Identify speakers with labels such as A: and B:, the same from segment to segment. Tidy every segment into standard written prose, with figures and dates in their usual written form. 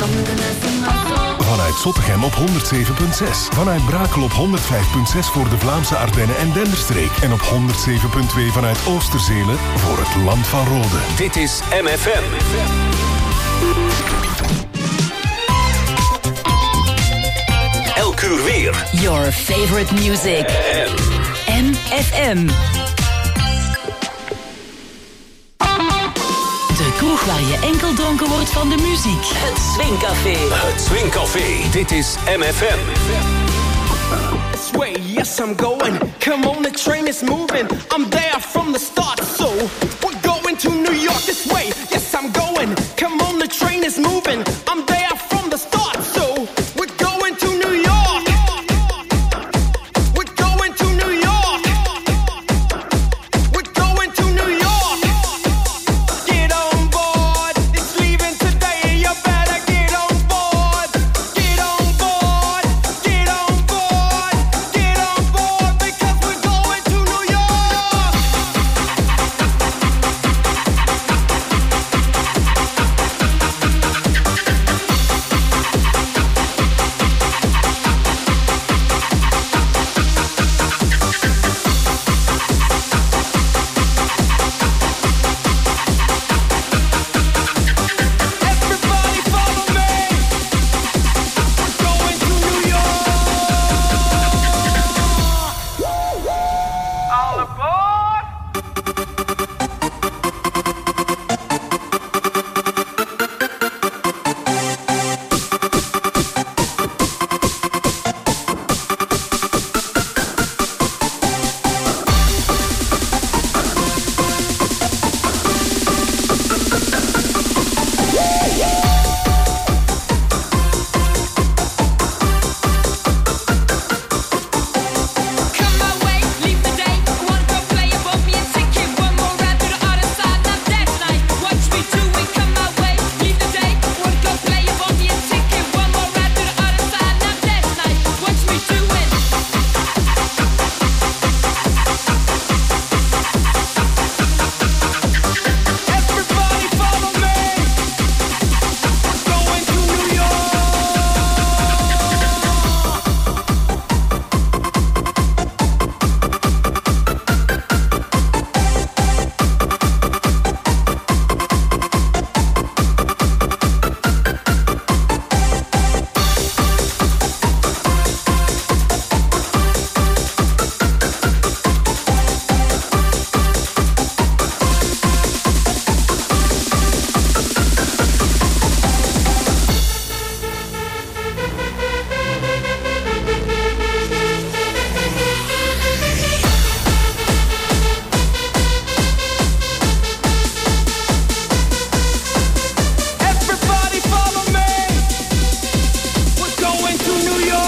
A: Vanuit Zottegem op 107.6. Vanuit Brakel op 105.6 voor de Vlaamse Ardennen en Denderstreek. En op 107.2 vanuit Oosterzelen voor het Land van Rode.
B: Dit is MFM. Elk uur weer.
C: Your favorite music. MFM. De kroeg waar je enkel dronken wordt van de muziek. Het Swingcafé.
B: Het Swingcafé. Dit is MFM.
D: This way, yes I'm going. Come on, the train is moving. I'm there from the start, so we're going to New York. This way, yes I'm going. Come on, the train is moving. I'm there from the start, so we're going to New York. We're going to New York. We're going to New York. Get on board. It's leaving today. You better get on board. Get on board. Get on board. Get on board because we're going to New York. Everybody follow me. We're going to New York. All aboard. Come my way, leave the day. Wanna go play above me and ticket. One more ride to the other side, not that night. Watch me do it. Come my way, leave the day. Wanna go play above me and ticket. One more ride to the other side, not that night. Watch me do it. Everybody follow me. We're going to New York. Everybody follow me. We're going to New York.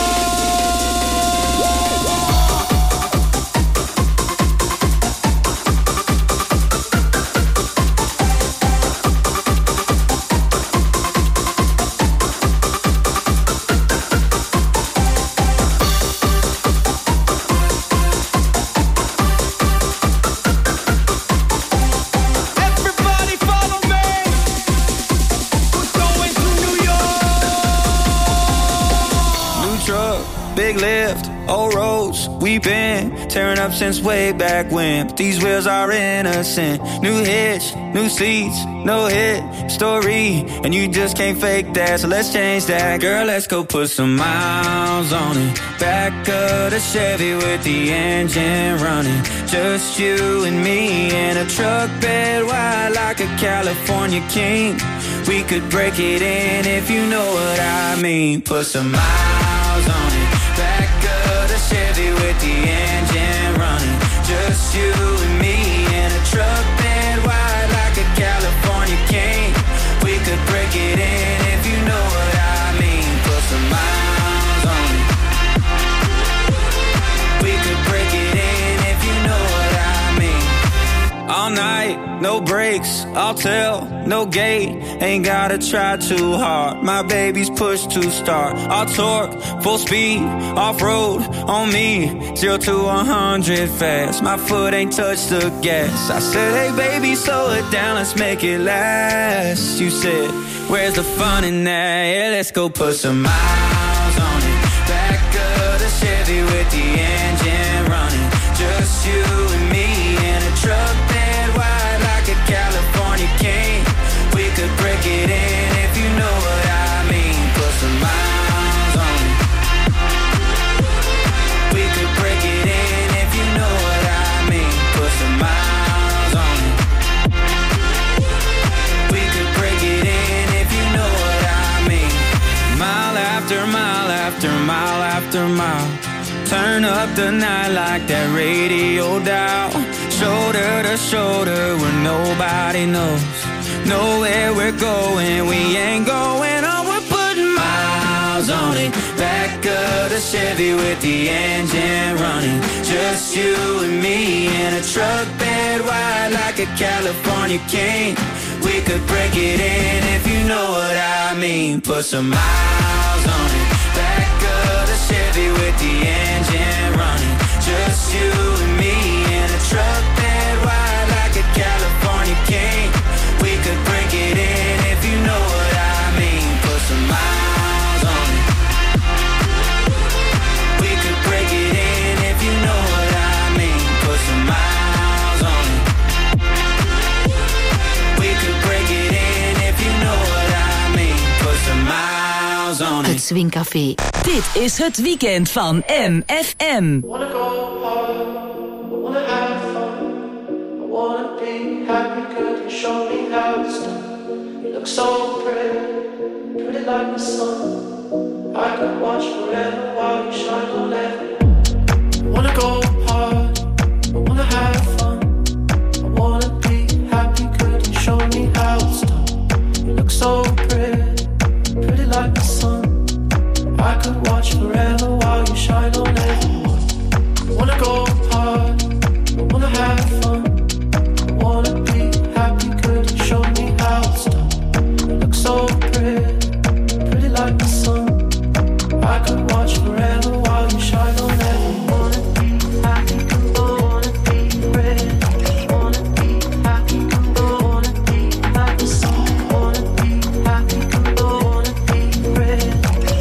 D: Everybody follow me. We're going to New York.
E: New truck, big lift, old roads. We've been tearing up since way back when. But these wheels are innocent. New hitch, new seats, no hit story. And you just can't fake that, so let's change that. Girl, let's go put some miles on it. Back of the Chevy with the engine running. Just you and me in a truck bed wide like a California king. We could break it in if you know what I mean. Put some miles on it. Back of the Chevy with the engine running. Just you and me in a truck bed wide like a California king. We could break it in if you know what I mean. Put some miles on it. We could break it in if you know what I mean. All night, no brakes, I'll tell, no gate. Ain't gotta try too hard. My baby's push to start. I'll torque, full speed, off-road on me. 0 to 100 fast. My foot ain't touched the gas. I said, hey baby, slow it down, let's make it last. You said, where's the fun in that? Yeah, let's go put some miles on it. Back of the Chevy with the engine running. Just you and me in a truck bed wide like a California king. We could break it in if you know what I mean. Put some miles on it. We could break it in if you know what I mean. Put some miles on it. We could break it in if you know what I mean. Mile after mile after mile after mile. Turn up the night like that radio dial. Shoulder to shoulder where nobody knows. Nowhere we're going, we ain't going on. We're putting miles on it. Back of the Chevy with the engine running. Just you and me in a truck bed wide like a California king. We could break it in if you know what I mean. Put some miles on it. Back of the Chevy with the engine running. Just you and me in a truck bed wide like a California king. We could break it in if you know what I mean. Put some miles on it. We could break it in if you know what I mean. Put some miles on it. We could break it in if you know what I mean. Put some miles on it.
C: Het Swingcafé. Dit is het weekend van MFM.
F: Wanna go hard, I wanna have fun, I wanna be happy, could you show me how it's done? You look so pretty, pretty like the sun. I could watch forever while you shine on everyone. I wanna go hard, I wanna have fun, I wanna be happy, could you show me how it's done? You look so pretty, pretty like the sun. I could watch forever while you shine on everyone. I wanna go hard, I wanna have fun, I wanna be happy, could you show me how it's done? You look so pretty, pretty like the sun. I could watch forever while you shine on everyone. Wanna be happy, wanna be pretty, wanna be happy, wanna be like the sun. Wanna be happy, wanna be pretty.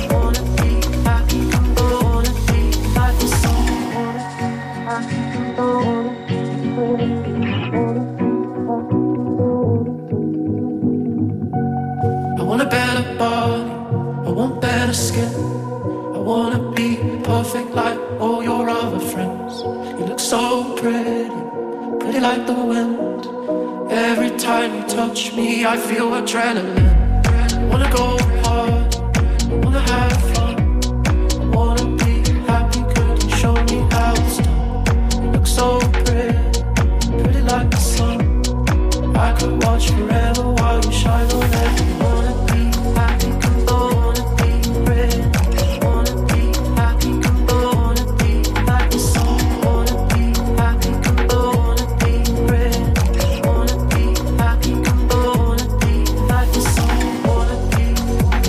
F: I want a better body, I want better skin. I wanna be perfect like all your other friends. You look so pretty, pretty like the wind. Every time you touch me, I feel adrenaline. I wanna go hard, I wanna have fun, I wanna be happy, could you show me how it's done? You look so pretty, pretty like the sun. I could watch forever while you shine on everyone. Wanna be happy, wanna be pretty, wanna be happy, wanna be like the sun. Wanna be happy, wanna be pretty, wanna be happy, wanna be like the sun. Wanna be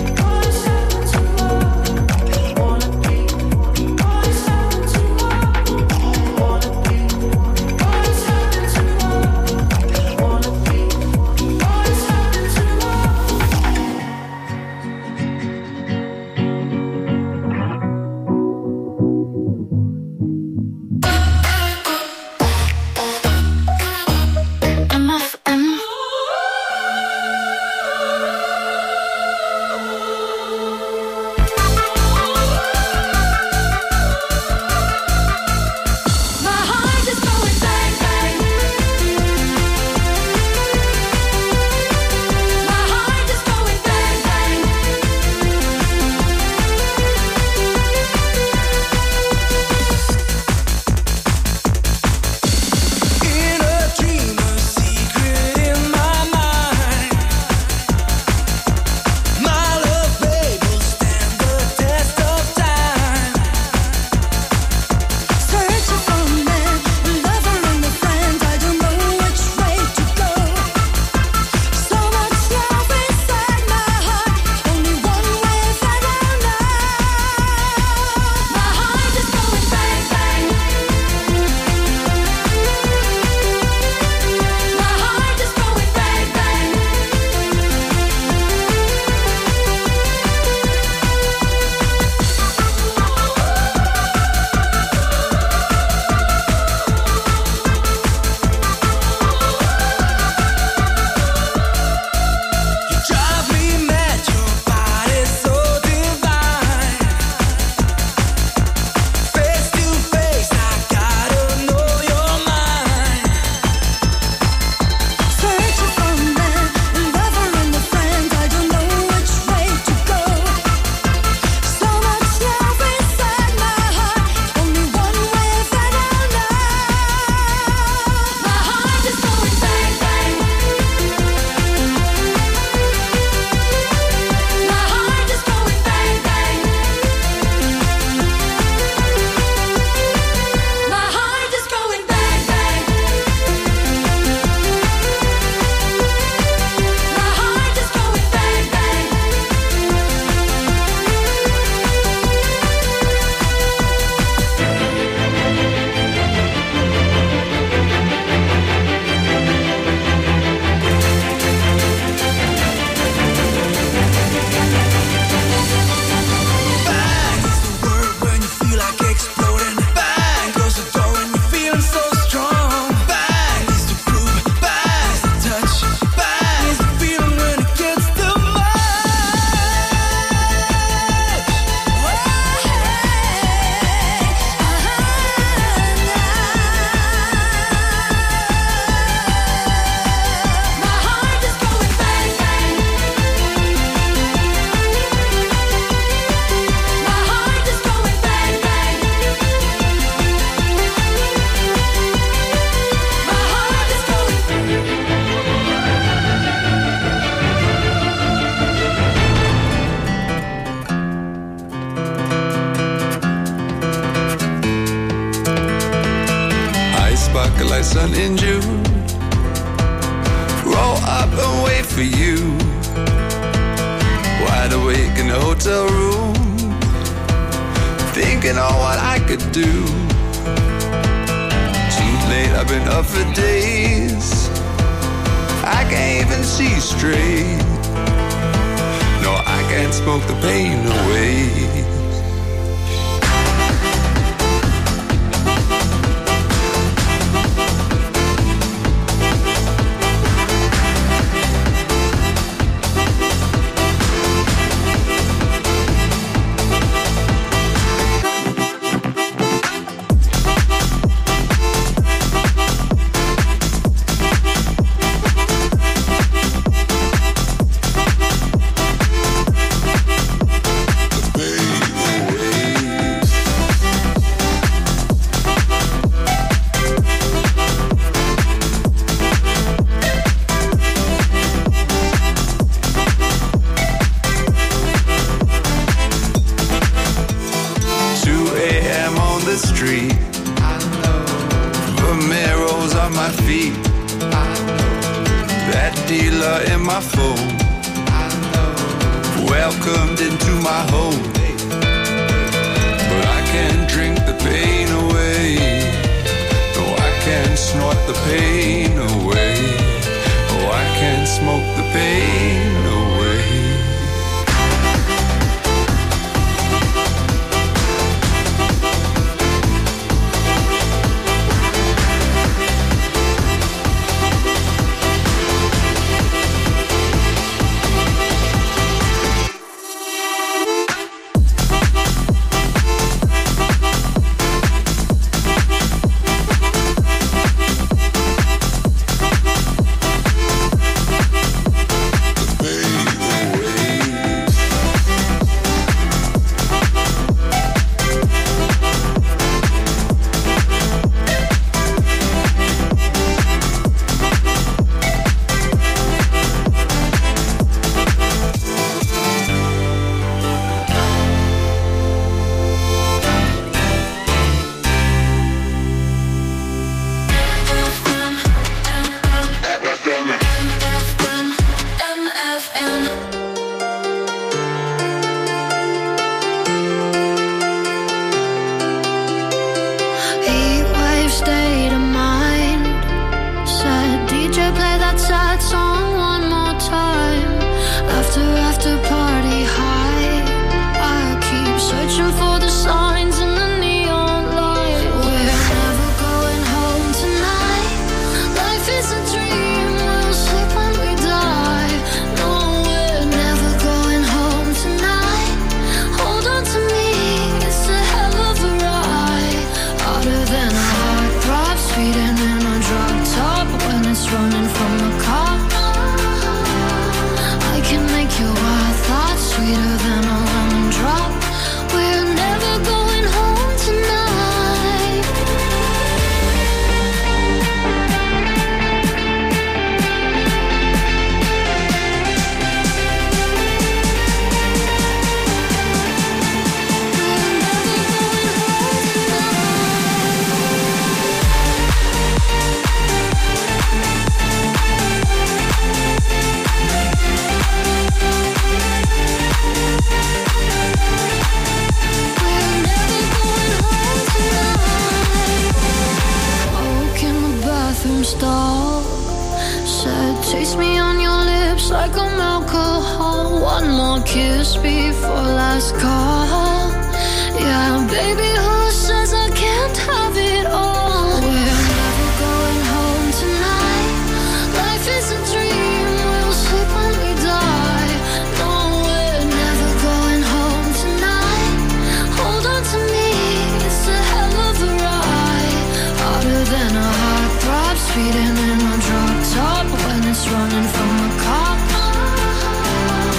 G: like sun in June. Roll up and wait for you. Wide awake in the hotel room, thinking on what I could do. Too late, I've been up for days. I can't even see straight. No, I can't smoke the pain away.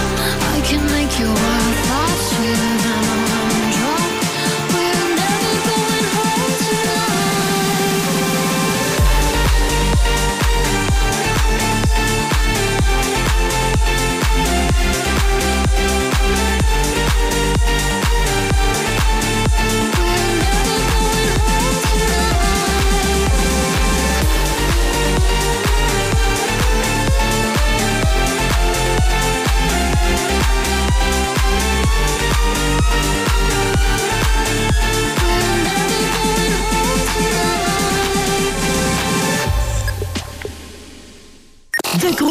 H: 'Cause your wild thoughts sweeter than a lemon drop. We're never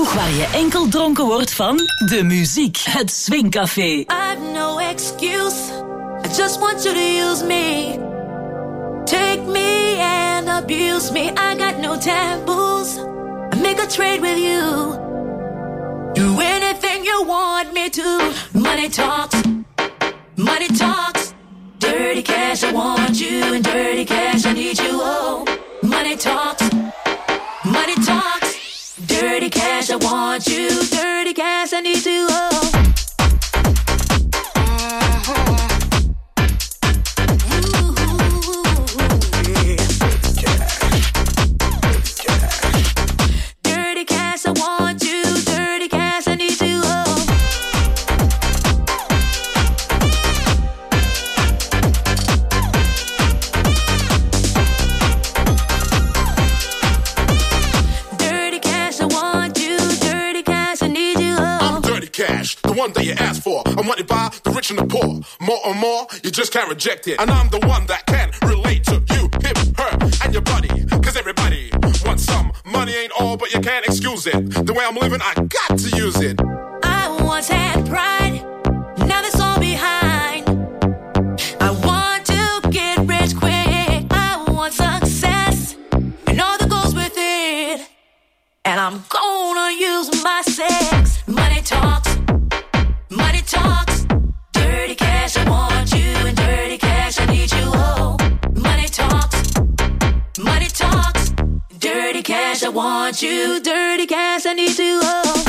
C: kroeg waar je enkel dronken wordt van de muziek. Het Swingcafé.
H: I've no excuse. I just want you to use me. Take me and abuse me. I got no taboos. I make a trade with you. Do anything you want me to. Money talks. Money talks. Dirty cash, I want you. And dirty cash, I need you. Oh, money talks. Money talks. Dirty cash, I want you. Dirty cash, I need you. Oh.
I: The one that you asked for. I'm wanted by the rich and the poor. More and more, you just can't reject it. And I'm the one that can relate to you, him, her, and your buddy. Cause everybody wants some. Money ain't all, but you can't excuse it. The way I'm living, I got to use it.
H: I once had pride. Now that's all behind. I want to get rich quick. I want success. And all that goes with it. And I'm gonna use my sex. Money talks. Money talks. Dirty cash, I want you. And dirty cash, I need you. Oh, money talks. Money talks. Dirty cash, I want you. Dirty cash, I need you. Oh.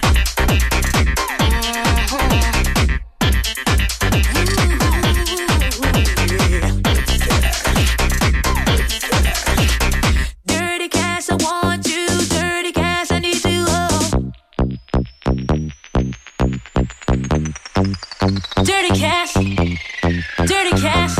H: Dirty cash, I want you. Dirty cash, I need you. Oh. Dirty cash, dirty cash.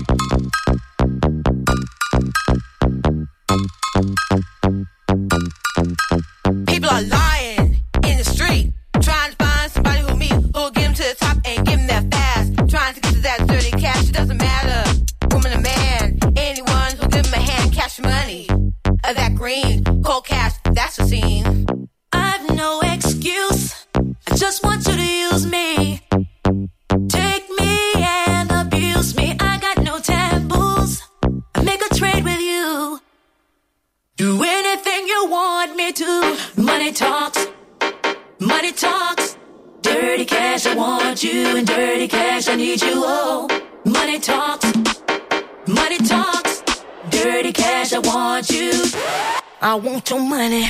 J: People are lying in the street, trying to find somebody who'll meet, who'll get them to the top and give them that fast. Trying to get to that dirty cash, it doesn't matter, woman or man. Anyone who'll give them a hand, cash money. That green, cold cash, that's the scene.
H: I've no excuse, I just want you to use me. Take me and abuse me. I got no taboos. I make a trade with you. Do anything you want me to. Money talks. Money talks. Dirty cash, I want you. And dirty cash, I need you. Oh, money talks. Money talks. Dirty cash, I want you. I want your money.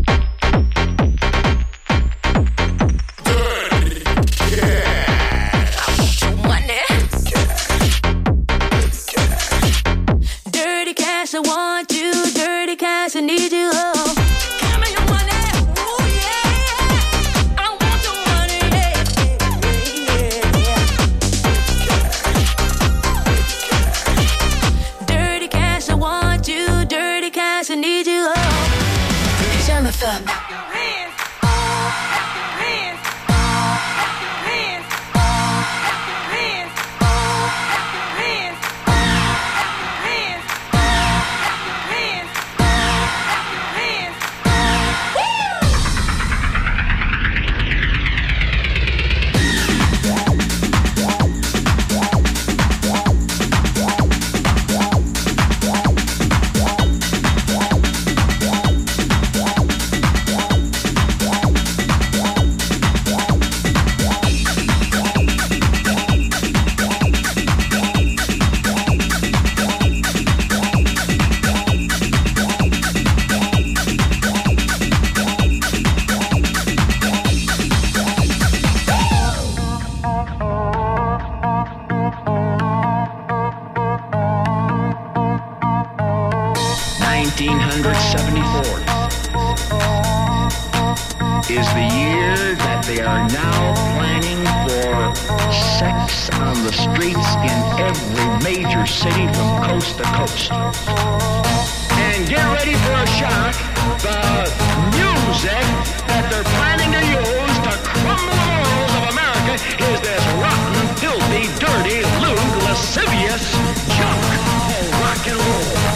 H: Dirty cash, I want you. Dirty cash, I need you. Oh, give me your money. Ooh, yeah. I want your money. Yeah. Dirty cash, I want you. Dirty cash, I need you. Oh, Jonathan.
K: is the year that they are now planning for sex on the streets in every major city from coast to coast. And get ready for a shock. The music that they're planning to use to crumble the morals of America is this rotten, filthy, dirty, lewd, lascivious junk called rock and roll.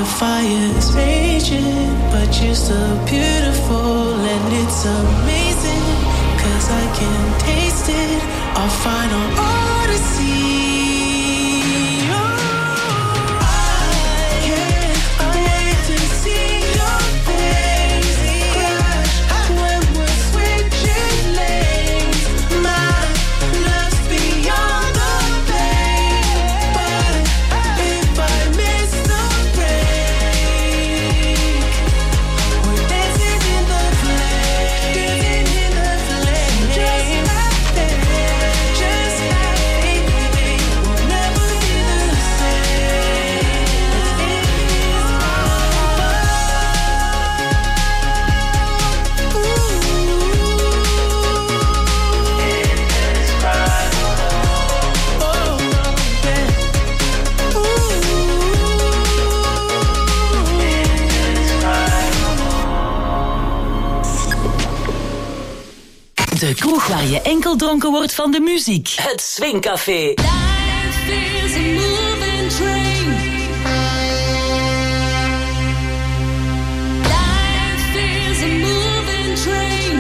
F: the fire's raging, but you're still beautiful and it's amazing, 'cause I can taste it, our final odyssey.
C: De kroeg waar je enkel dronken wordt van de muziek.
L: Het Swingcafé.
H: Life is a moving train. Life is a moving train.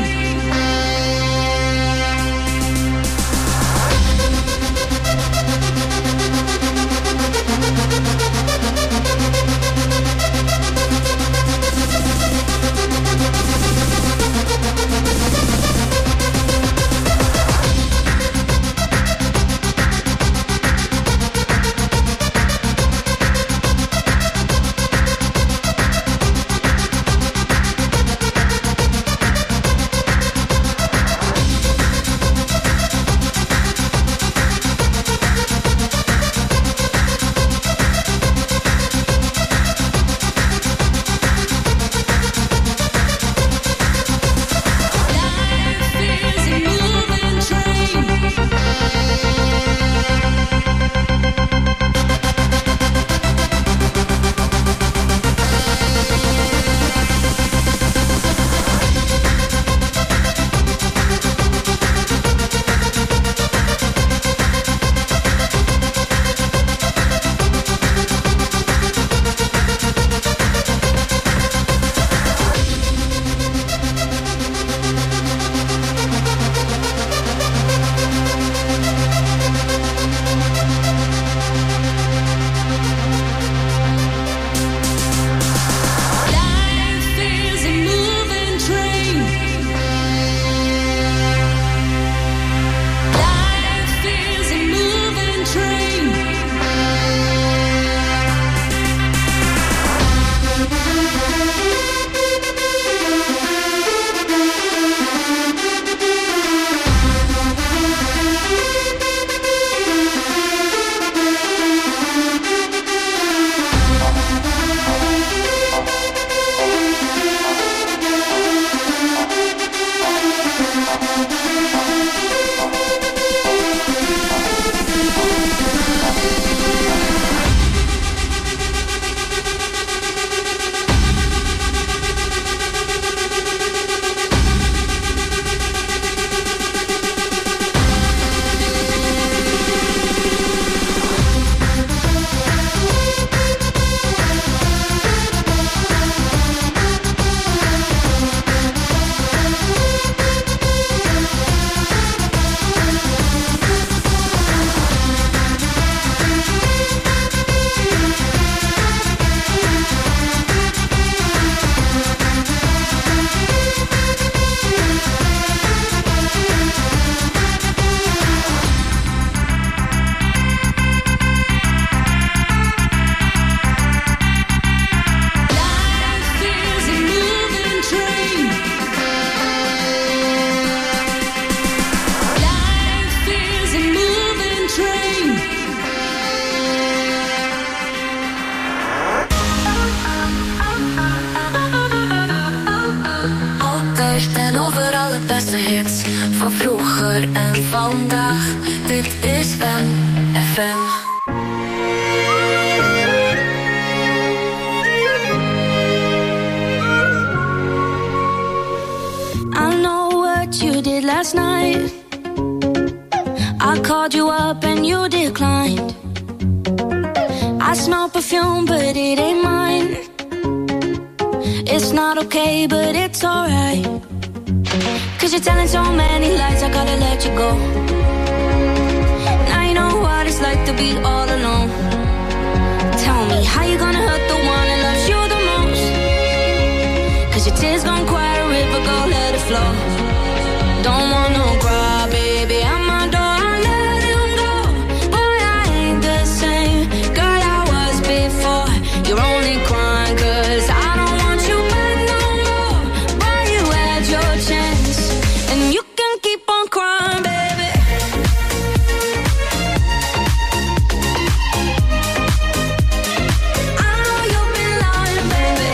H: van vroeger en vandaag. Dit is MFM.
M: I know what you did last night. I called you up and you declined. I I smell perfume, but it ain't mine. It's not okay, but it's alright. Cause you're telling so many lies, I gotta let you go. Now you know what it's like to be all alone. Tell me, how you gonna hurt the one that loves you the most? Cause your tears gon' quiet a river, go let it flow. Don't want no cry, baby, I'm my door, I let him go. Boy, I ain't the same girl I was before. You're only crying cause I don't want you back no more. Boy, you had your chance, and you can keep on crying, baby. I know you've been lying, baby.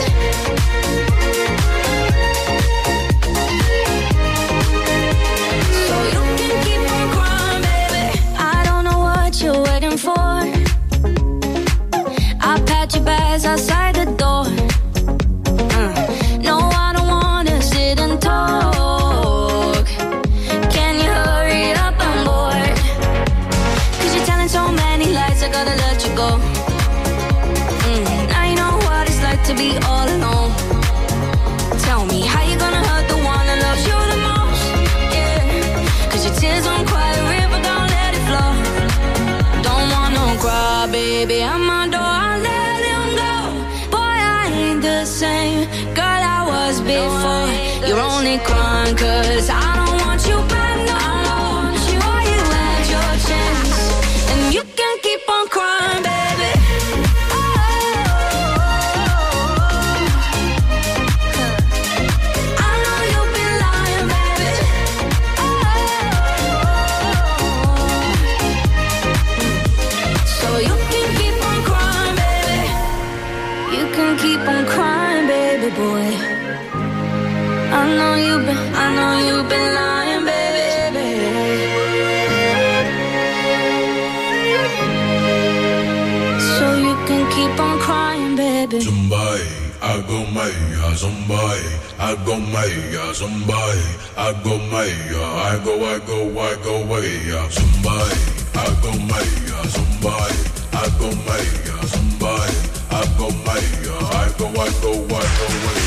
M: So you can keep on crying, baby. I don't know what you're waiting for. I packed your bags outside the door. No, I don't wanna sit and talk. Can you hurry up, I'm bored. Cause you're telling so many lies, I gotta let you go. Now you know what it's like to be all alone. Tell me, how you gonna hurt the one that loves you the most? Yeah, cause your tears don't quiet a river, don't let it flow. Don't want no cry, baby, I'm my door, I let him go. Boy, I ain't the same girl I was before. You're only crying cause I don't want you back no more. Boy, you had your chance, and you can keep on crying, baby. I know you've been lying, baby. So you can keep on crying, baby. You can keep on crying, baby boy. I know you've been lying, baby. So you can keep on crying, baby.
L: Somebody, I go Maya, somebody, I go Maya, somebody, I go Maya, I go Maya, somebody, I go Maya, somebody, I go Maya, somebody, I go Maya, I go Maya.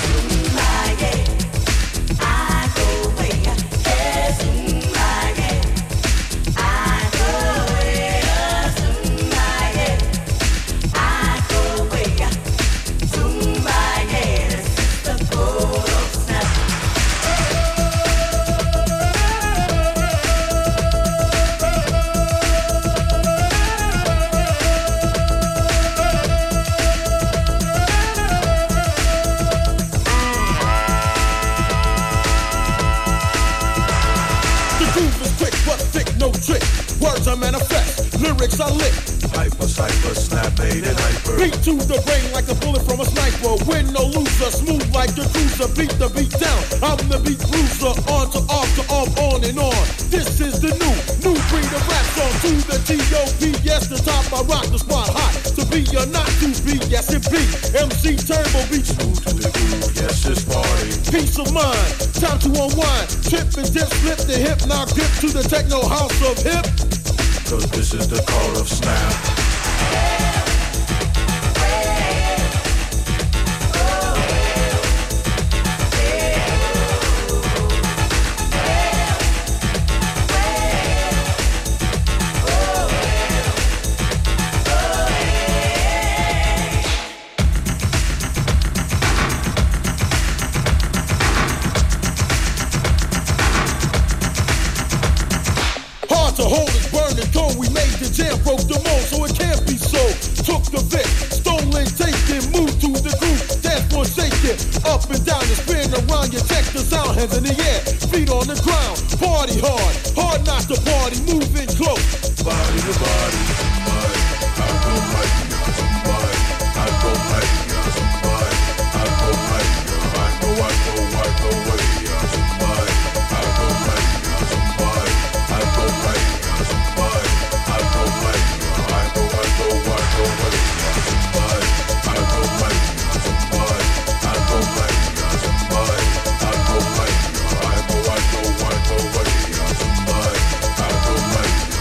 I: Words I manifest, lyrics I lick.
L: Hyper, cypher, snap, made and hyper.
I: Beat to the brain like a bullet from a sniper. Win no loser, smooth like a cruiser. Beat the beat down, I'm the beat bruiser. On to off to off, on and on. This is the new breed of rap song. To the T.O.P. Yes, the top, I rock the spot hot. To be or not to be, yes it be. MC Turbo beat.
L: Smooth to the groove, yes it's party.
I: Peace of mind, time to unwind. Trip and dip, flip the hip, now grip to the techno house of hip.
L: Cause this is the call of snap.
I: To hold is burning cold, we made the jam, broke the mold, so it can't be so. Took the Vic, stolen, taken, moved to the groove, dance floor shaking, up and down and spin around. You check the sound, hands in the air, feet on the ground, party hard, hard not to party, moving close.
L: Body to body, somebody, I go mighty, somebody, I go mighty, somebody, I go mighty, I go way, somebody, I go mighty, somebody, I go mighty. I go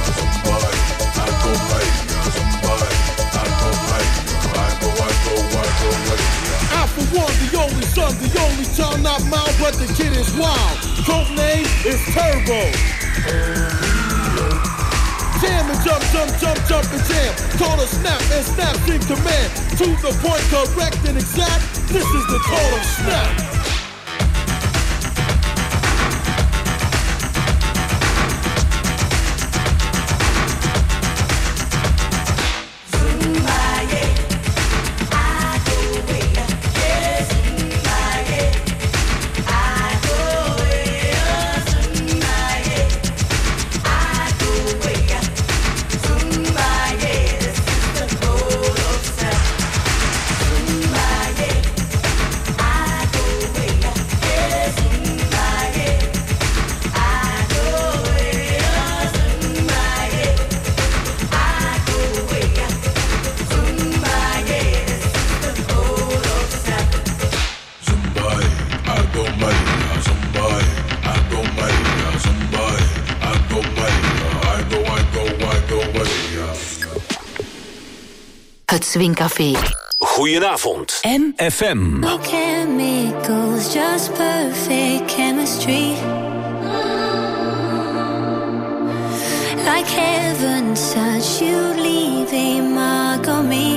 N: one, the only son, the only child, not mine, but the kid is wild. Code name is Turbo. Jam and jump, jump, jump, jump and jam. Total snap and snaps in command. To the point, correct and exact. This is the total snap.
C: Het Swingcafé.
B: Goedenavond. FM.
M: No chemicals, just perfect chemistry. Like heaven touch, you leave a mark on me.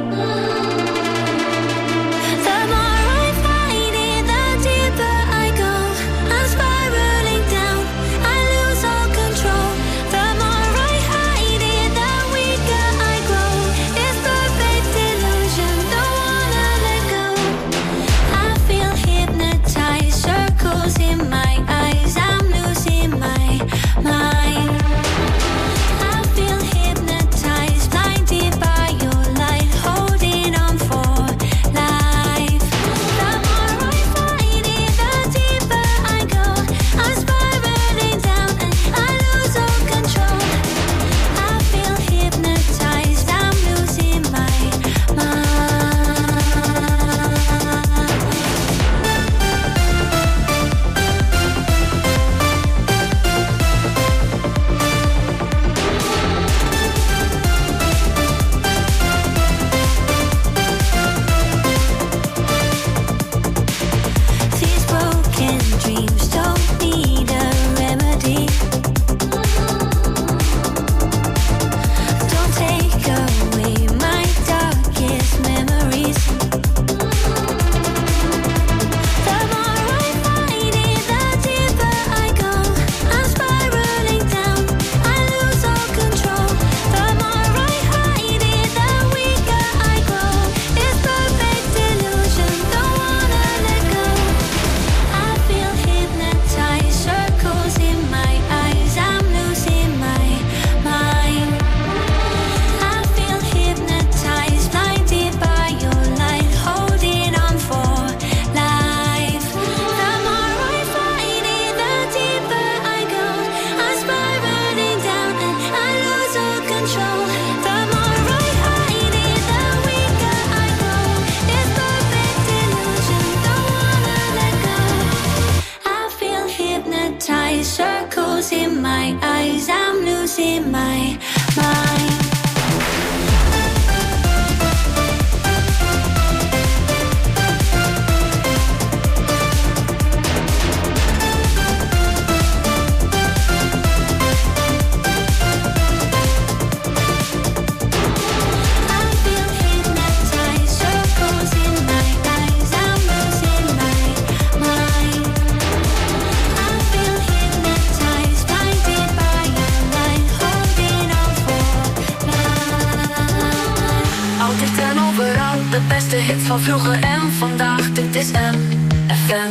M: The more I fight it, the deeper I go. I'm spiraling down, I lose all control. The more I hide it, the weaker I grow. It's perfect illusion, don't wanna let go. I feel hypnotized, circles in my eyes. I'm losing my mind. I feel hypnotized, blinded by your light, holding on for life. The more I fight it, the deeper I go. I'm spiraling down and I lose all control. I feel hypnotized, I'm losing my mind. These broken dreams don't need a remedy. Don't take away my darkest memories. The more I fight it, the deeper I go. I'm spiraling down, I lose all control. The more I hide it, the weaker I grow. It's perfect illusion, don't wanna let go. I feel hypnotized, circles in my eyes. I'm losing my mind. I feel hypnotized, blinded by your light, holding on for life. The more I fight it, the deeper I go. I'm spiraling down and I lose all control. The more I hide it, the weaker I grow. It's perfect illusion, don't wanna let go. I feel hypnotized, circles in my eyes. I'm losing my mind. I feel hypnotized, circles in my eyes. I'm losing my mind. I feel hypnotized, blinded by your light, holding on for life.
C: Altijd en overal, de beste hits van vroeger en vandaag. Dit is MFM.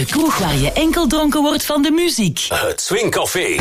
O: De kroeg waar je enkel dronken wordt van de muziek.
B: Het Swing Café.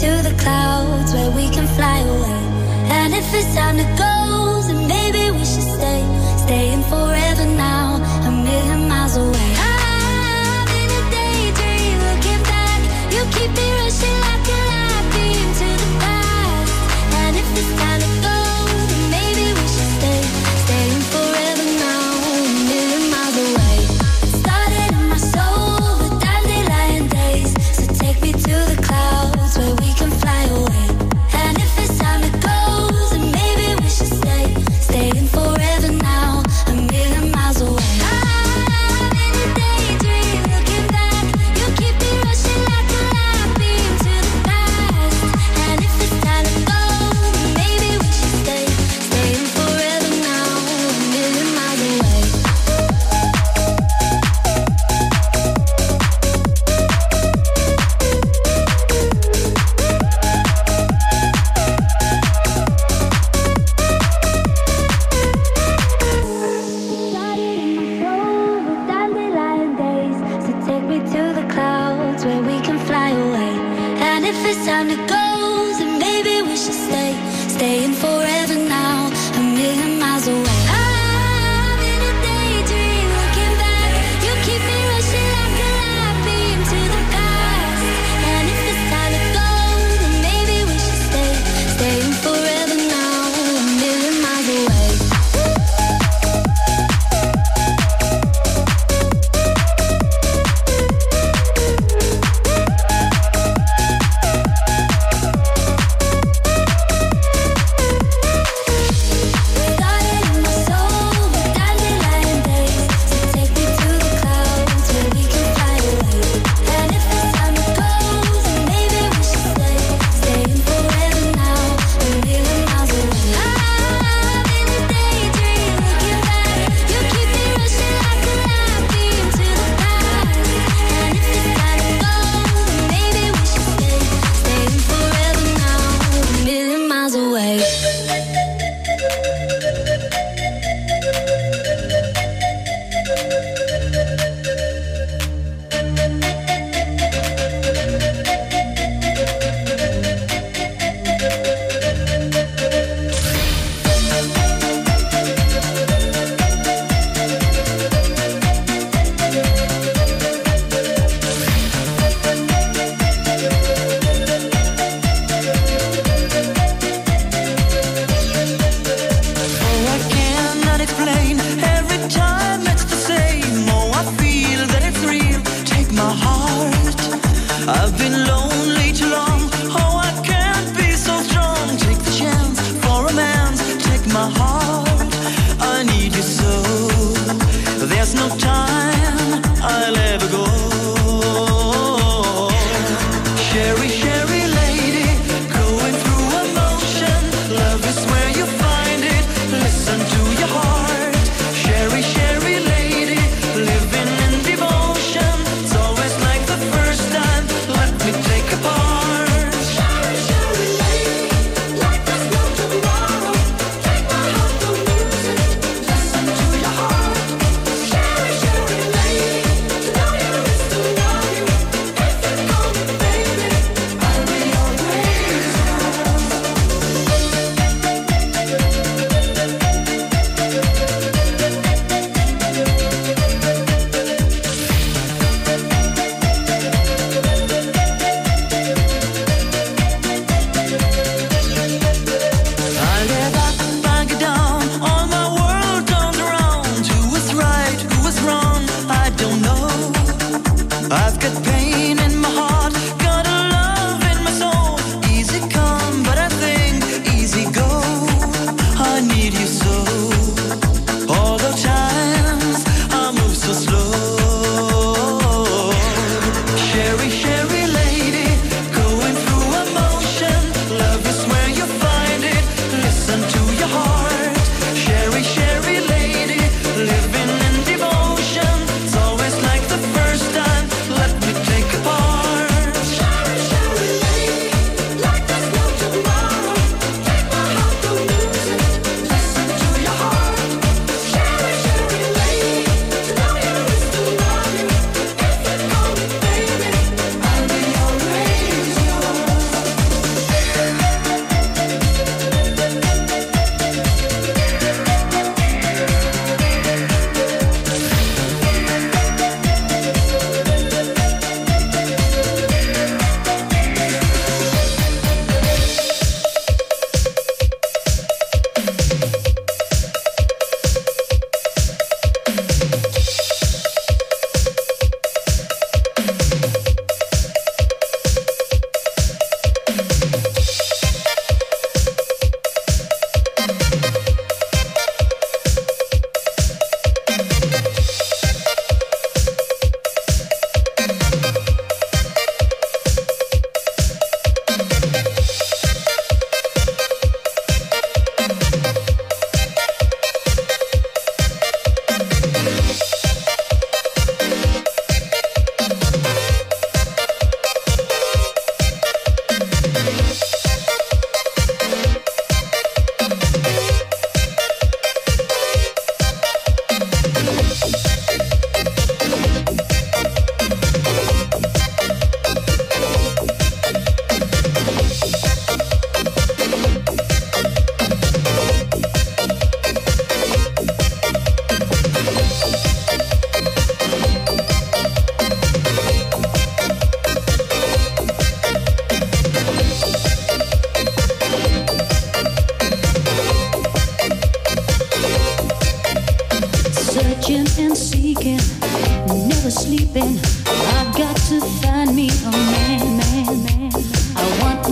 M: to the clouds where we can fly away. And if it's time to go, then maybe we should stay, staying forever now, a million miles away. I'm in a daydream, looking back. You keep me rushing like a light beam to the past. And if it's time to go, then maybe we should stay, staying forever now, a million miles away. It started in my soul with dandelion days. So take me to the clouds where we can fly away. And if it's time to go, then maybe we should stay, staying forever now, a million miles away. I'm in a daydream, looking back. You keep me rushing like a light beam to the past. And if it's time to go, then maybe we should stay, staying forever now, a million miles away. Dandelion days, so take me to the clouds where we can fly away. And if it's time to go, then maybe we should stay, staying forever now, a million miles away. I'm in a daydream, looking back. You keep me rushing like a light beam to the past. And if it's time to go, then maybe we should stay, staying forever now, a million miles away.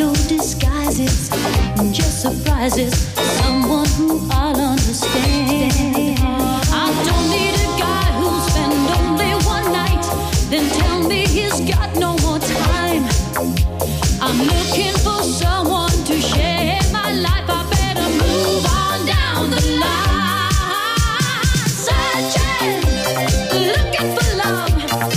M: no disguises, just surprises. Someone who I'll understand. I don't need a guy who'll spend only one night, then tell me he's got no more time. I'm looking for someone to share my life. I better move on down the line. Searching, looking for love.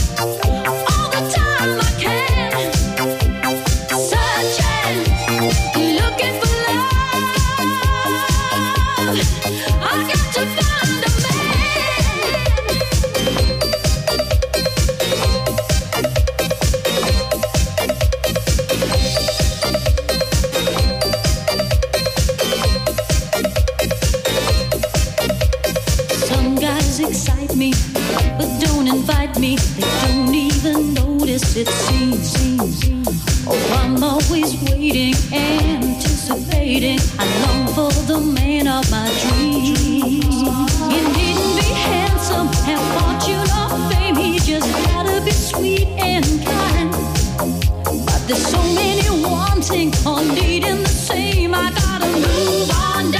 M: Excite me, but don't invite me. They don't even notice it seems. Oh, I'm always waiting, anticipating. I long for the man of my dreams. He needn't be handsome, have fortune or fame. He just gotta be sweet and kind. But there's so many wanting or needing the same. I gotta move on down